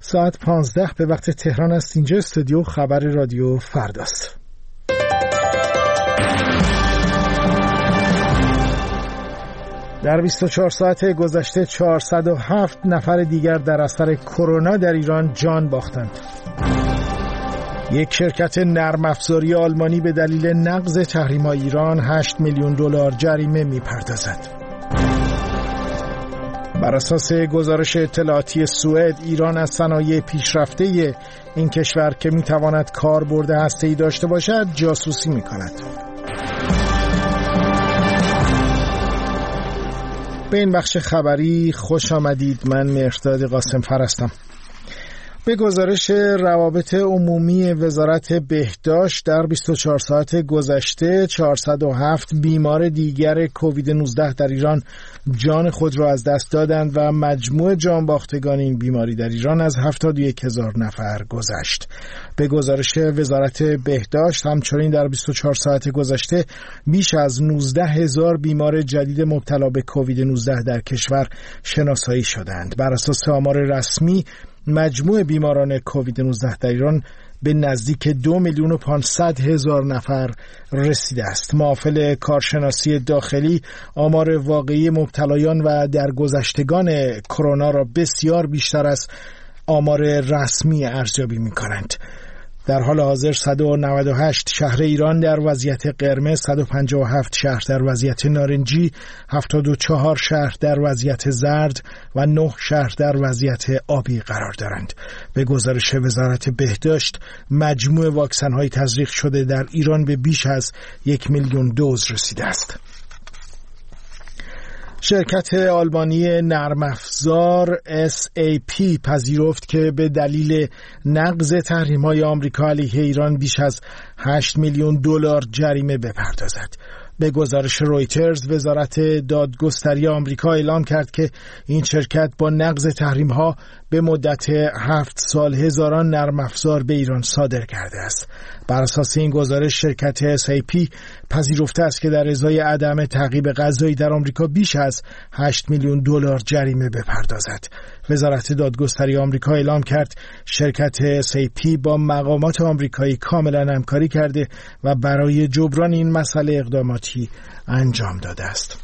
ساعت 15 به وقت تهران است. اینجا استودیو خبر رادیو فرداست. در 24 ساعت گذشته 407 نفر دیگر در اثر کرونا در ایران جان باختند. یک شرکت نرم افزاری آلمانی به دلیل نقض تحریم‌های ایران 8 میلیون دلار جریمه می‌پردازد. بر اساس گزارش اطلاعاتی سوئد، ایران از صنایع پیشرفته این کشور که می‌تواند کاربرد هسته‌ای داشته باشد جاسوسی می‌کند. به این بخش خبری خوش آمدید. من مهرداد قاسمفر هستم. به گزارش روابط عمومی وزارت بهداشت در 24 ساعت گذشته 407 بیمار دیگر کووید 19 در ایران جان خود را از دست دادند و مجموع جانباختگان این بیماری در ایران از 71,000 نفر گذشت. به گزارش وزارت بهداشت همچنین در 24 ساعت گذشته بیش از 19,000 بیمار جدید مبتلا به کووید 19 در کشور شناسایی شدند. بر اساس آمار رسمی مجموع بیماران کووید 19 در ایران به نزدیک 2,500,000 نفر رسیده است. معافل کارشناسی داخلی آمار واقعی مبتلایان و درگذشتگان کرونا را بسیار بیشتر از آمار رسمی ارزیابی می‌کنند. در حال حاضر 198 شهر ایران در وضعیت قرمز، 157 شهر در وضعیت نارنجی، 74 شهر در وضعیت زرد و 9 شهر در وضعیت آبی قرار دارند. به گزارش وزارت بهداشت مجموع واکسن‌های تزریق شده در ایران به بیش از 1 میلیون دوز رسیده است. شرکت آلمانی نرم افزار SAP پذیرفت که به دلیل نقض تحریم‌های آمریکا علیه ایران بیش از 8 میلیون دلار جریمه بپردازد. به گزارش رویترز، وزارت دادگستری آمریکا اعلام کرد که این شرکت با نقض تحریم‌ها به مدت 7 سال هزاران نرم افزار به ایران صادر کرده است. بر اساس این گزارش شرکت SAP پذیرفته است که در ازای عدم تعقیب قضایی در آمریکا بیش از 8 میلیون دلار جریمه بپردازد. وزارت دادگستری آمریکا اعلام کرد شرکت SAP با مقامات آمریکایی کاملا همکاری کرده و برای جبران این مسئله اقداماتی انجام داده است.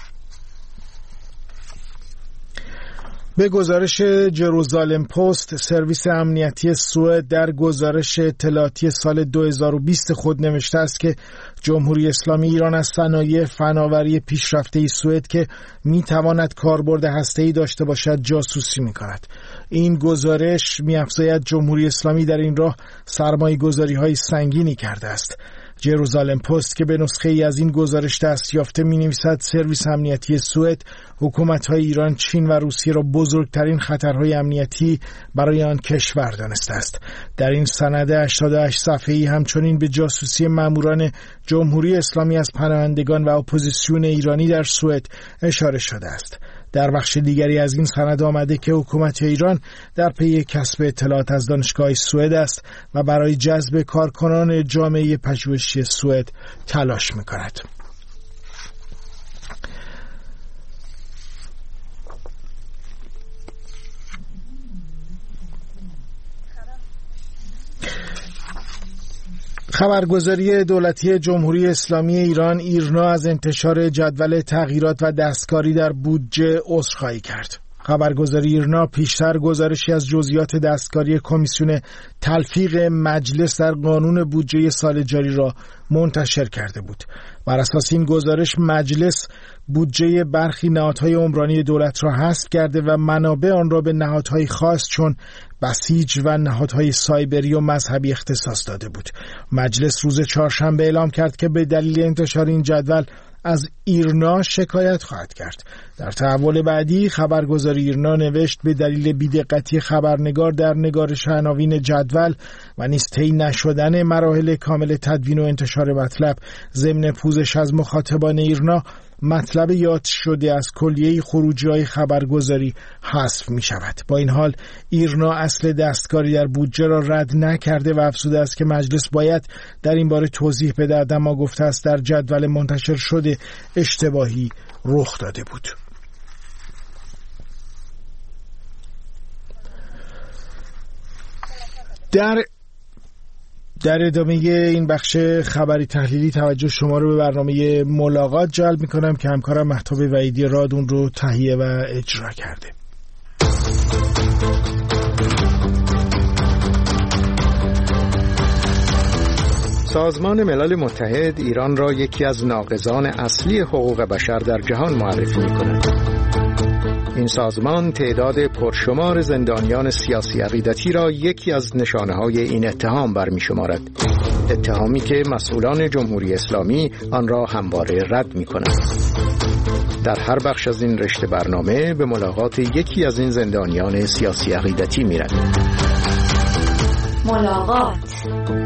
به گزارش جروزالم پست، سرویس امنیتی سوئد در گزارش اطلاعاتی سال 2020 خود نوشته است که جمهوری اسلامی ایران از صنایع فناوری پیشرفته سوئد که میتواند کاربرد هسته‌ای داشته باشد جاسوسی می‌کند. این گزارش می‌افزاید جمهوری اسلامی در این راه سرمایه‌گذاری‌های سنگینی کرده است. جروزالم پست که به نسخه ای از این گزارش دست یافته می‌نویسد سرویس امنیتی سوئد حکومت‌های ایران، چین و روسیه را بزرگترین خطرهای امنیتی برای آن کشور دانسته است. در این سند 88 صفحه‌ای همچنین به جاسوسی ماموران جمهوری اسلامی از پناهندگان و اپوزیسیون ایرانی در سوئد اشاره شده است. در بخش دیگری از این سند آمده که حکومت ایران در پی کسب اطلاعات از دانشگاه سوئد است و برای جذب کارکنان جامعه پژوهشی سوئد تلاش می‌کند. خبرگزاری دولتی جمهوری اسلامی ایران ایرنا از انتشار جدول تغییرات و دستکاری در بودجه عذرخواهی کرد. خبرگزاری ایرنا پیشتر گزارشی از جزئیات دستکاری کمیسیون تلفیق مجلس در قانون بودجه سال جاری را منتشر کرده بود. بر اساس این گزارش مجلس بودجه برخی نهادهای عمرانی دولت را حذف کرده و منابع آن را به نهادهای خاص چون بسیج و نهادهای سایبری و مذهبی اختصاص داده بود. مجلس روز چهارشنبه اعلام کرد که به دلیل انتشار این جدول از ایرنا شکایت خواهد کرد. در تحول بعدی خبرگزاری ایرنا نوشت به دلیل بی‌دقتی خبرنگار در نگارش عناوین جدول و نیز طی نشدن مراحل کامل تدوین و انتشار مطلب ضمن پوزش از مخاطبان ایرنا، مطلب یاد شده از کلیه خروجی‌های خبرگزاری حذف می شود. با این حال ایرنا اصل دستکاری در بودجه را رد نکرده و افزوده است که مجلس باید در این باره توضیح بدهد، اما گفته است در جدول منتشر شده اشتباهی رخ داده بود. در ادامه این بخش خبری تحلیلی توجه شما رو به برنامه ملاقات جلب میکنم که همکارم مهتاب وحیدی رادون رو تهیه و اجرا کرده. سازمان ملل متحد ایران را یکی از ناقضان اصلی حقوق بشر در جهان معرفی می‌کند. این سازمان تعداد پرشمار زندانیان سیاسی عقیدتی را یکی از نشانه‌های این اتهام برمی‌شمارد. اتهامی که مسئولان جمهوری اسلامی آن را همواره رد می‌کنند. در هر بخش از این رشته برنامه به ملاقات یکی از این زندانیان سیاسی عقیدتی می‌رویم. ملاقات.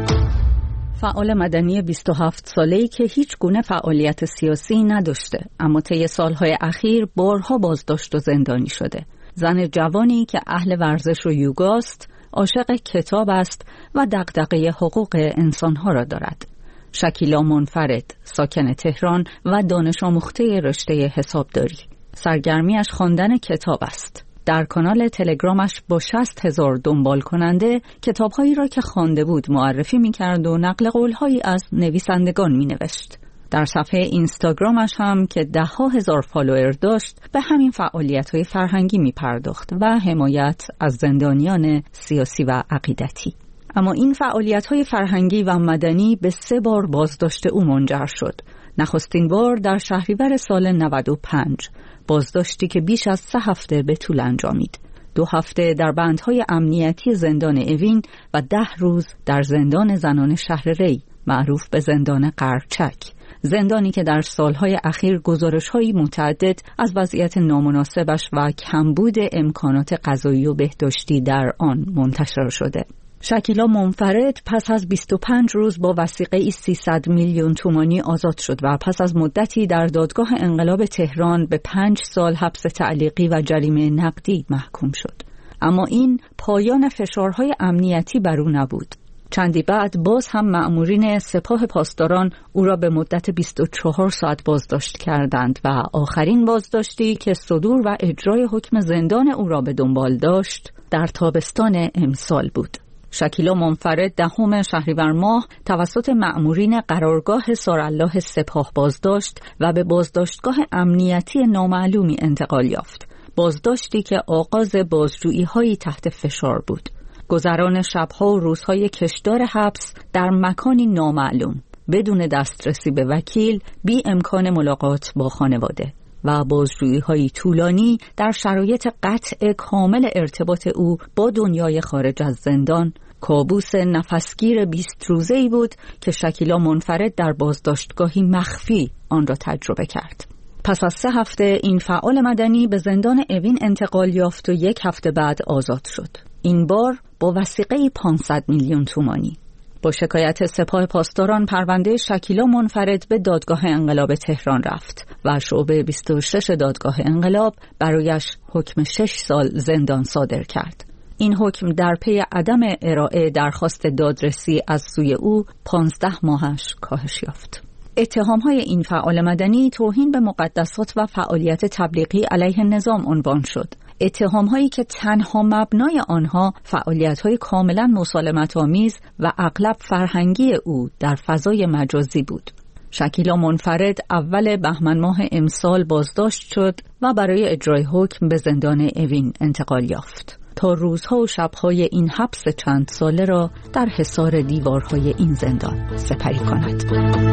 فعال مدنی 27 ساله‌ای که هیچ گونه فعالیت سیاسی نداشته، اما طی سالهای اخیر بارها بازداشت و زندانی شده. زن جوانی که اهل ورزش و یوگاست، عاشق کتاب است و دغدغه حقوق انسانها را دارد. شکیلا منفرد، ساکن تهران و دانش آموخته رشته حسابداری. سرگرمیش خواندن کتاب است. در کانال تلگرامش با 60,000 دنبال کننده کتاب‌هایی را که خوانده بود معرفی می‌کرد و نقل قول‌هایی از نویسندگان می‌نوشت. در صفحه اینستاگرامش هم که 10,000 فالوور داشت به همین فعالیت‌های فرهنگی می‌پرداخت و حمایت از زندانیان سیاسی و عقیدتی. اما این فعالیت‌های فرهنگی و مدنی به 3 بار بازداشت او منجر شد. نخستین بار در شهریور سال 95، بازداشتی که بیش از 3 هفته به طول انجامید. 2 هفته در بندهای امنیتی زندان اوین و 10 روز در زندان زنان شهر ری، معروف به زندان قرچک. زندانی که در سالهای اخیر گزارش‌های متعدد از وضعیت نامناسبش و کمبود امکانات غذایی و بهداشتی در آن منتشر شده. شکیلا منفرد پس از 25 روز با وثیقه‌ای 300 میلیون تومانی آزاد شد و پس از مدتی در دادگاه انقلاب تهران به 5 سال حبس تعلیقی و جریمه نقدی محکوم شد. اما این پایان فشارهای امنیتی بر او نبود. چندی بعد باز هم مأمورین سپاه پاسداران او را به مدت 24 ساعت بازداشت کردند و آخرین بازداشتی که صدور و اجرای حکم زندان او را به دنبال داشت در تابستان امسال بود. شکیلا منفرد 10 شهریور ماه توسط مأمورین قرارگاه سارالله سپاه بازداشت و به بازداشتگاه امنیتی نامعلومی انتقال یافت. بازداشتی که آغاز بازجویی‌هایی تحت فشار بود. گذران شب‌ها و روزهای کشدار حبس در مکانی نامعلوم، بدون دسترسی به وکیل، بی امکان ملاقات با خانواده و بازجویی‌های طولانی در شرایط قطع کامل ارتباط او با دنیای خارج از زندان، کابوس نفسگیر 20 روزه‌ای بود که شکیلا منفرد در بازداشتگاهی مخفی آن را تجربه کرد. پس از 3 هفته این فعال مدنی به زندان اوین انتقال یافت و 1 هفته بعد آزاد شد. این بار با وثیقه 500 میلیون تومانی. با شکایت سپاه پاسداران پرونده شکیلا منفرد به دادگاه انقلاب تهران رفت و شعبه 26 دادگاه انقلاب برایش حکم 6 سال زندان صادر کرد. این حکم در پی عدم ارائه درخواست دادرسی از سوی او 15 ماهش کاهش یافت. اتهام‌های این فعال مدنی توهین به مقدسات و فعالیت تبلیغی علیه نظام عنوان شد. اتهام‌هایی که تنها مبنای آنها فعالیت‌های کاملاً مسالمت‌آمیز و اغلب فرهنگی او در فضای مجازی بود. شکیلا منفرد اول بهمن ماه امسال بازداشت شد و برای اجرای حکم به زندان اوین انتقال یافت تا روزها و شب‌های این حبس چند ساله را در حصار دیوارهای این زندان سپری کند.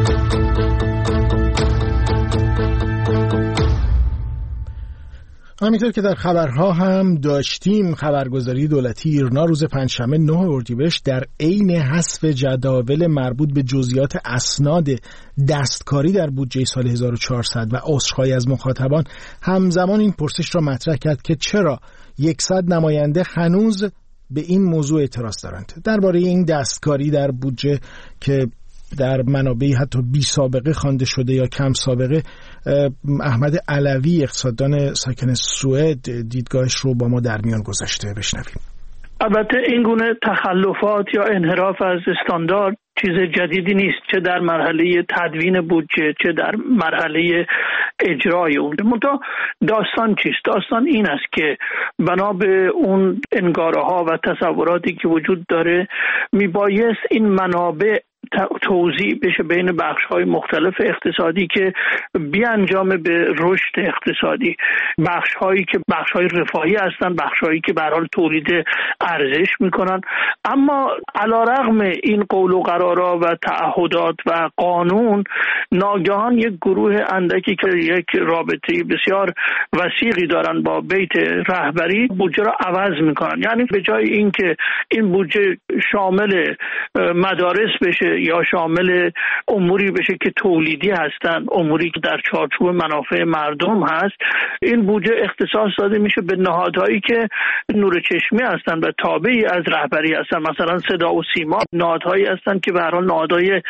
همینطور که در خبرها هم داشتیم، خبرگزاری دولتی ایرنا روز پنجشنبه 9 اردیبهشت در عین حذف جداول مربوط به جزئیات اسناد دستکاری در بودجه سال 1400 و عذرخواهی از مخاطبان همزمان این پرسش را مطرح کرد که چرا 100 نماینده هنوز به این موضوع اعتراض دارند. درباره این دستکاری در بودجه که در منابعی حتی بی سابقه خوانده شده یا کم سابقه، احمد علوی اقتصاددان ساکن سوئد دیدگاهش رو با ما در میان گذاشته. بشنویم. البته این گونه تخلفات یا انحراف از استاندارد چیز جدیدی نیست، چه در مرحله تدوین بودجه چه در مرحله اجرای اون. منتها داستان چیست؟ داستان این است که بنا به اون انگاره‌ها و تصوراتی که وجود داره میبایست این منابع توزیع بشه بین بخش‌های مختلف اقتصادی که بیانجام به رشد اقتصادی، بخش‌هایی که بخش‌های رفاهی هستن، بخش‌هایی که به هر حال تولید ارزش میکنن. اما علیرغم این قول و قرارا و تعهدات و قانون، ناگهان یک گروه اندکی که یک رابطه بسیار وثیقی دارن با بیت رهبری بودجه را عوض میکنن. یعنی به جای اینکه این بودجه شامل مدارس بشه یا شامل اموری بشه که تولیدی هستن، اموری که در چارچوب منافع مردم هست، این بودجه اختصاص داده میشه به نهادهایی که نور چشمی هستن و تابعی از رهبری هستن. مثلا صدا و سیما نهادهایی هستن که به هر حال نهادهای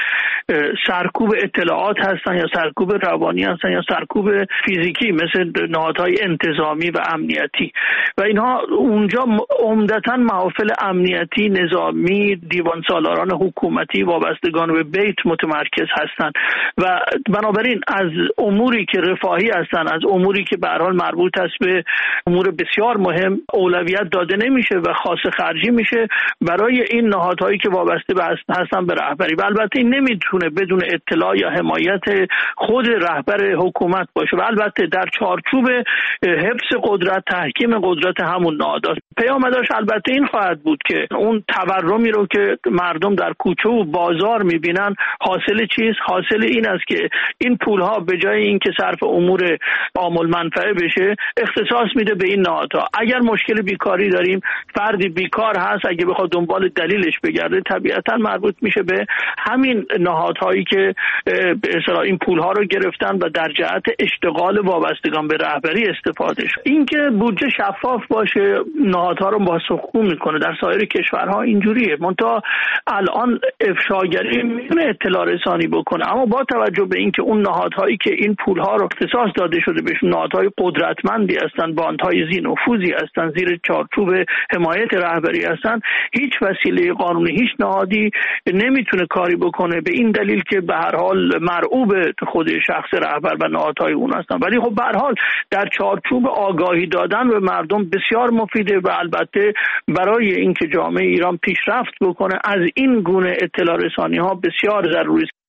سرکوب اطلاعات هستن یا سرکوب روانی هستن یا سرکوب فیزیکی، مثل نهادهای انتظامی و امنیتی، و اینها اونجا عمدتاً محافل امنیتی، نظامی، دیوان سالاران حکومتی وابستگان به بیت متمرکز هستند و بنابراین از اموری که رفاهی هستند، از اموری که به هر حال مربوط است به امور بسیار مهم، اولویت داده نمیشه و خاص خرجی میشه برای این نهادهایی که وابسته هستن به رهبری. و البته این نمیتونه بدون اطلاع یا حمایت خود رهبر حکومت باشه و البته در چارچوب حفظ قدرت، تحکیم قدرت همون نهادها. پیامدش البته این خواهد بود که اون تورمی رو که مردم در کوچه و بازار میبینن حاصل چیست؟ حاصل این است که این پولها به جای اینکه صرف امور عامل منفعه بشه اختصاص میده به این نهادها. اگر مشکل بیکاری داریم، فردی بیکار هست، اگه بخواد دنبال دلیلش بگرده طبیعتا مربوط میشه به همین نهادهایی که به اصطلاح این پولها رو گرفتن و در جهت اشتغال وابستگان به رهبری استفاده شد. اینکه بودجه شفاف باشه نهادها رو بازسازی میکنه. در سایر کشورها اینجوریه. منتها الان افشاگری میتونه اطلاع رسانی بکنه، اما با توجه به اینکه اون نهادهایی که این پولها رو اختصاص داده شده بهشون نهادهای قدرتمندی هستن، باندهای ذی نفوذی هستن، زیر چارچوب حمایت رهبری هستن، هیچ وسیله قانونی، هیچ نهادی نمیتونه کاری بکنه به این دلیل که به هر حال مرعوب خود شخص رهبر و نهادهای اون هستن. ولی خب به هر حال در چارچوب آگاهی دادن به مردم بسیار مفیده و البته برای اینکه جامعه ایران پیشرفت بکنه از این گونه اطلاع رسانی ها بسیار ضروری است.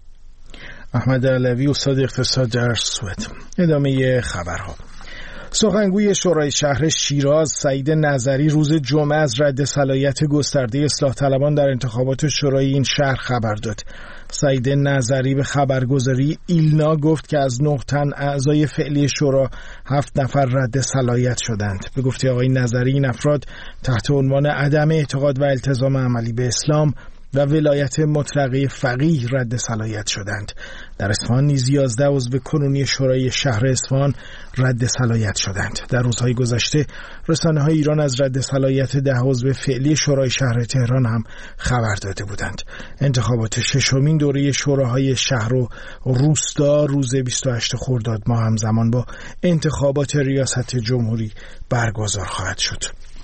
احمد علوی، استاد اقتصاد در سوئد. ادامه خبرها. سخنگوی شورای شهر شیراز سعید نظری روز جمعه از رد صلاحیت گسترده اصلاح طلبان در انتخابات شورای این شهر خبر داد. سعید نظری به خبرگزاری ایلنا گفت که از 9 تن اعضای فعلی شورا 7 نفر رد صلاحیت شدند. به گفته آقای نظری این افراد تحت عنوان عدم اعتقاد و التزام عملی به اسلام و ولایت مطلقه فقیه رد صلاحیت شدند. در اصفهان نیز 11 عضو کنونی شورای شهر اصفهان رد صلاحیت شدند. در روزهای گذشته رسانه‌های ایران از رد صلاحیت 10 عضو فعلی شورای شهر تهران هم خبر داده بودند. انتخابات ششمین دوره شوراهای شهر و روستا روز 28 خرداد ماه همزمان با انتخابات ریاست جمهوری برگزار خواهد شد.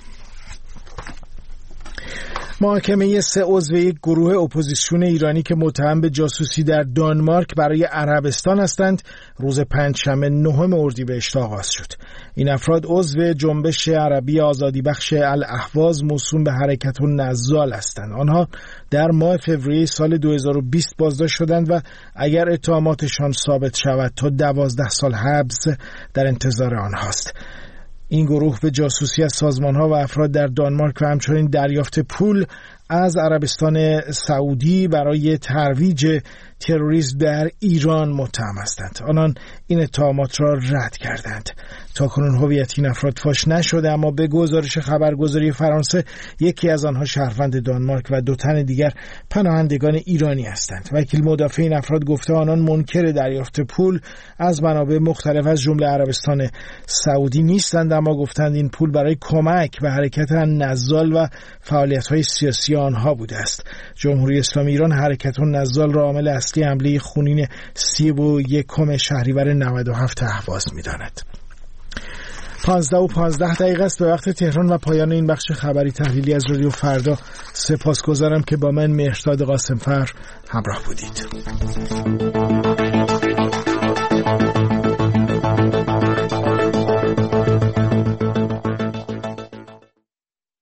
محاکمه 3 عضو یک گروه اپوزیسیون ایرانی که متهم به جاسوسی در دانمارک برای عربستان هستند روز پنجشنبه 9 اردیبهشت آغاز شد. این افراد عضو جنبش عربی آزادی بخش الاهواز موسوم به حرکت النزال هستند. آنها در ماه فوریه سال 2020 بازداشت شدند و اگر اتهاماتشان ثابت شود تا 12 سال حبس در انتظار آنهاست. این گروه به جاسوسی از سازمان‌ها و افراد در دانمارک و همچنین دریافت پول از عربستان سعودی برای ترویج تروریسم در ایران متهم هستند. آنان این اتهامات را رد کردند. تاکنون هویت این افراد فاش نشده، اما به گزارش خبرگزاری فرانسه یکی از آنها شهروند دانمارک و 2 تن دیگر پناهندگان ایرانی هستند. وکیل مدافع این افراد گفته آنان منکر دریافت پول از منابع مختلف از جمله عربستان سعودی نیستند، اما گفتند این پول برای کمک به حرکت النزال و فعالیت‌های سیاسی آنها بوده است. جمهوری اسلامی ایران حرکت النزال را عامل اصلی حمله خونین 31 شهریور 97 اهواز می‌داند. 15:15 است به وقت تهران و پایان این بخش خبری تحلیلی از رادیو فردا. سپاسگزارم که با من مهرداد قاسمفر همراه بودید.